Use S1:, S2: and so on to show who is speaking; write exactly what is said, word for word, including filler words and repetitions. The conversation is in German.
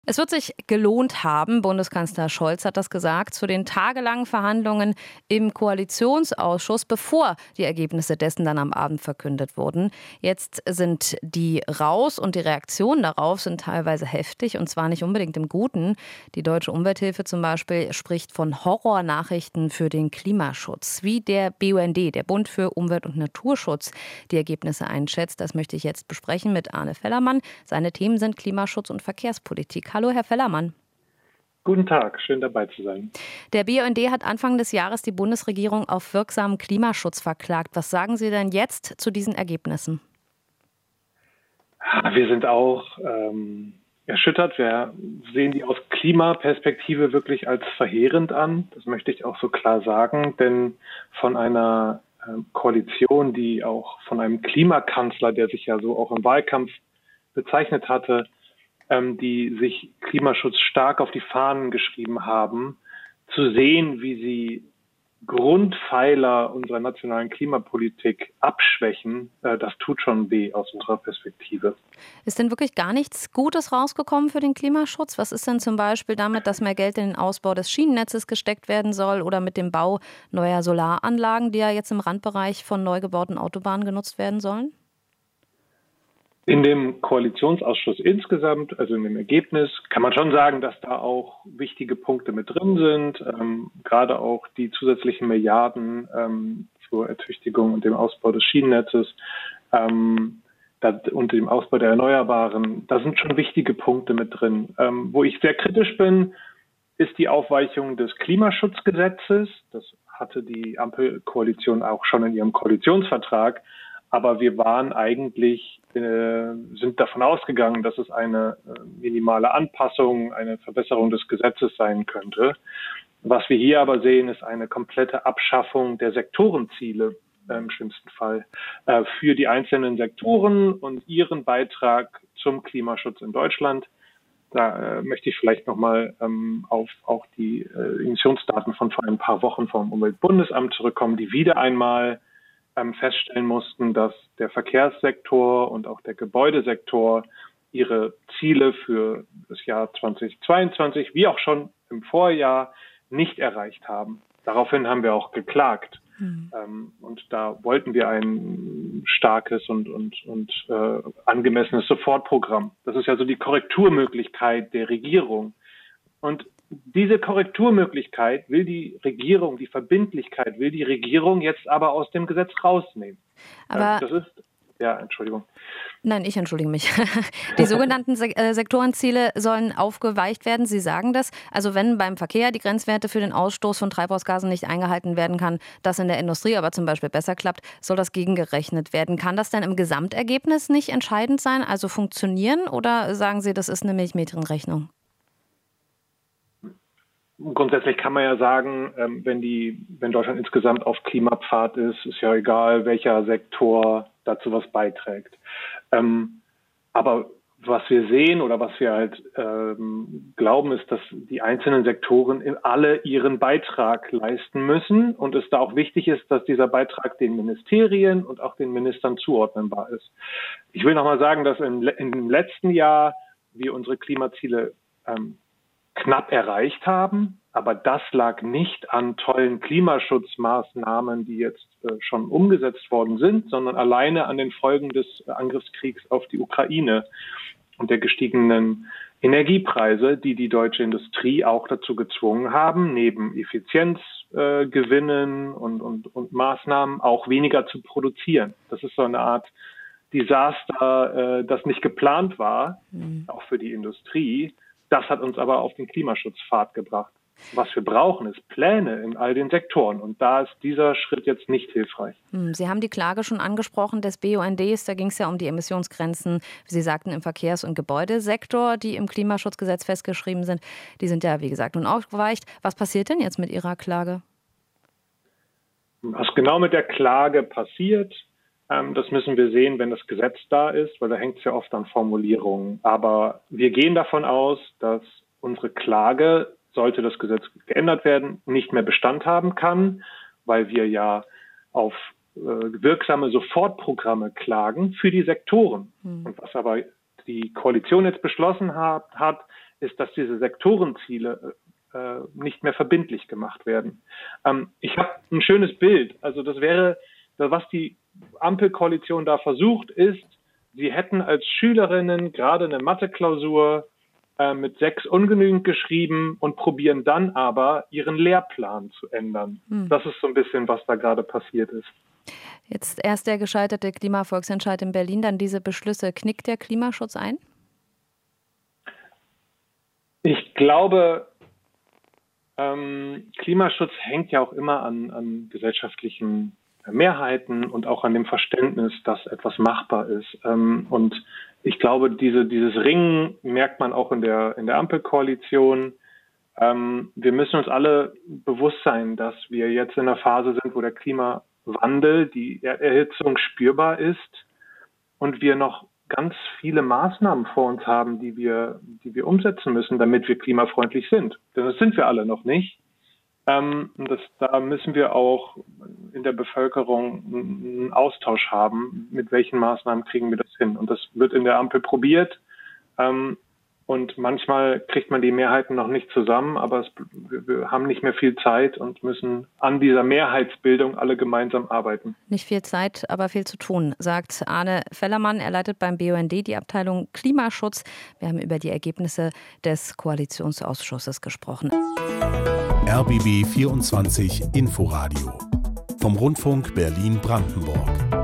S1: Es wird sich gelohnt haben, Bundeskanzler Scholz hat das gesagt, zu den tagelangen Verhandlungen im Koalitionsausschuss, bevor die Ergebnisse dessen dann am Abend verkündet wurden. Jetzt sind die raus und die Reaktionen darauf sind teilweise heftig und zwar nicht unbedingt im Guten. Die Deutsche Umwelthilfe zum Beispiel spricht von Horrornachrichten für den Klimaschutz. Wie der B U N D, der Bund für Umwelt- und Naturschutz, die Ergebnisse einschätzt, das möchte ich jetzt besprechen mit Arne Fellermann. Seine Themen sind Klimaschutz und Verkehrspolitik. Hallo, Herr Fellermann.
S2: Guten Tag, schön dabei zu sein.
S1: Der B U N D hat Anfang des Jahres die Bundesregierung auf wirksamen Klimaschutz verklagt. Was sagen Sie denn jetzt zu diesen Ergebnissen?
S2: Wir sind auch ähm, erschüttert. Wir sehen die aus Klimaperspektive wirklich als verheerend an. Das möchte ich auch so klar sagen, denn von einer äh, Koalition, die auch von einem Klimakanzler, der sich ja so auch im Wahlkampf bezeichnet hatte, die sich Klimaschutz stark auf die Fahnen geschrieben haben, zu sehen, wie sie Grundpfeiler unserer nationalen Klimapolitik abschwächen, das tut schon weh aus unserer Perspektive.
S1: Ist denn wirklich gar nichts Gutes rausgekommen für den Klimaschutz? Was ist denn zum Beispiel damit, dass mehr Geld in den Ausbau des Schienennetzes gesteckt werden soll oder mit dem Bau neuer Solaranlagen, die ja jetzt im Randbereich von neu gebauten Autobahnen genutzt werden sollen?
S2: In dem Koalitionsausschuss insgesamt, also in dem Ergebnis, kann man schon sagen, dass da auch wichtige Punkte mit drin sind. Ähm, gerade auch die zusätzlichen Milliarden ähm, zur Ertüchtigung und dem Ausbau des Schienennetzes ähm, da, und dem Ausbau der Erneuerbaren. Da sind schon wichtige Punkte mit drin. Ähm, wo ich sehr kritisch bin, ist die Aufweichung des Klimaschutzgesetzes. Das hatte die Ampelkoalition auch schon in ihrem Koalitionsvertrag. Aber wir waren eigentlich, äh, sind davon ausgegangen, dass es eine äh, minimale Anpassung, eine Verbesserung des Gesetzes sein könnte. Was wir hier aber sehen, ist eine komplette Abschaffung der Sektorenziele äh, im schlimmsten Fall äh, für die einzelnen Sektoren und ihren Beitrag zum Klimaschutz in Deutschland. Da äh, möchte ich vielleicht nochmal ähm, auf auch die äh, Emissionsdaten von vor ein paar Wochen vom Umweltbundesamt zurückkommen, die wieder einmal feststellen mussten, dass der Verkehrssektor und auch der Gebäudesektor ihre Ziele für das Jahr zweitausendzweiundzwanzig, wie auch schon im Vorjahr, nicht erreicht haben. Daraufhin haben wir auch geklagt. Mhm. Ähm, und da wollten wir ein starkes und, und, und äh, angemessenes Sofortprogramm. Das ist ja so die Korrekturmöglichkeit der Regierung. Und diese Korrekturmöglichkeit will die Regierung, die Verbindlichkeit will die Regierung jetzt aber aus dem Gesetz rausnehmen.
S1: Aber
S2: das ist, ja, Entschuldigung.
S1: Nein, ich entschuldige mich. Die sogenannten Sektorenziele sollen aufgeweicht werden. Sie sagen das. Also wenn beim Verkehr die Grenzwerte für den Ausstoß von Treibhausgasen nicht eingehalten werden kann, das in der Industrie aber zum Beispiel besser klappt, soll das gegengerechnet werden. Kann das denn im Gesamtergebnis nicht entscheidend sein, also funktionieren? Oder sagen Sie, das ist eine Milchmädchenrechnung?
S2: Grundsätzlich kann man ja sagen, wenn die, wenn Deutschland insgesamt auf Klimapfad ist, ist ja egal, welcher Sektor dazu was beiträgt. Aber was wir sehen oder was wir halt glauben, ist, dass die einzelnen Sektoren in alle ihren Beitrag leisten müssen und es da auch wichtig ist, dass dieser Beitrag den Ministerien und auch den Ministern zuordnenbar ist. Ich will nochmal sagen, dass im, im letzten Jahr wir unsere Klimaziele ähm, knapp erreicht haben, aber das lag nicht an tollen Klimaschutzmaßnahmen, die jetzt äh, schon umgesetzt worden sind, sondern alleine an den Folgen des äh, Angriffskriegs auf die Ukraine und der gestiegenen Energiepreise, die die deutsche Industrie auch dazu gezwungen haben, neben Effizienzgewinnen äh, und, und, und Maßnahmen auch weniger zu produzieren. Das ist so eine Art Desaster, äh, das nicht geplant war, mhm. auch für die Industrie. Das hat uns aber auf den Klimaschutzpfad gebracht. Was wir brauchen, ist Pläne in all den Sektoren. Und da ist dieser Schritt jetzt nicht hilfreich.
S1: Sie haben die Klage schon angesprochen des B U N Ds. Da ging es ja um die Emissionsgrenzen, wie Sie sagten, im Verkehrs- und Gebäudesektor, die im Klimaschutzgesetz festgeschrieben sind. Die sind ja, wie gesagt, nun aufgeweicht. Was passiert denn jetzt mit Ihrer Klage?
S2: Was genau mit der Klage passiert, das müssen wir sehen, wenn das Gesetz da ist, weil da hängt es ja oft an Formulierungen. Aber wir gehen davon aus, dass unsere Klage, sollte das Gesetz geändert werden, nicht mehr Bestand haben kann, weil wir ja auf äh, wirksame Sofortprogramme klagen für die Sektoren. Hm. Und was aber die Koalition jetzt beschlossen hat, hat, ist, dass diese Sektorenziele äh, nicht mehr verbindlich gemacht werden. Ähm, ich habe ein schönes Bild. Also das wäre, was die Ampelkoalition da versucht, ist, sie hätten als Schülerinnen gerade eine Mathe-Klausur äh, mit sechs ungenügend geschrieben und probieren dann aber, ihren Lehrplan zu ändern. Hm. Das ist so ein bisschen, was da gerade passiert ist.
S1: Jetzt erst der gescheiterte Klimavolksentscheid in Berlin, dann diese Beschlüsse. Knickt der Klimaschutz ein?
S2: Ich glaube, ähm, Klimaschutz hängt ja auch immer an, an gesellschaftlichen Mehrheiten und auch an dem Verständnis, dass etwas machbar ist. Ähm, und ich glaube, diese, dieses Ringen merkt man auch in der, in der Ampelkoalition. Ähm, wir müssen uns alle bewusst sein, dass wir jetzt in einer Phase sind, wo der Klimawandel, die Erhitzung spürbar ist und wir noch ganz viele Maßnahmen vor uns haben, die wir, die wir umsetzen müssen, damit wir klimafreundlich sind. Denn das sind wir alle noch nicht. Ähm, das, da müssen wir auch in der Bevölkerung einen Austausch haben, mit welchen Maßnahmen kriegen wir das hin. Und das wird in der Ampel probiert. Ähm, und manchmal kriegt man die Mehrheiten noch nicht zusammen, aber es, wir, wir haben nicht mehr viel Zeit und müssen an dieser Mehrheitsbildung alle gemeinsam arbeiten.
S1: Nicht viel Zeit, aber viel zu tun, sagt Arne Fellermann. Er leitet beim B U N D die Abteilung Klimaschutz. Wir haben über die Ergebnisse des Koalitionsausschusses gesprochen.
S3: R B B vierundzwanzig Inforadio vom Rundfunk Berlin-Brandenburg.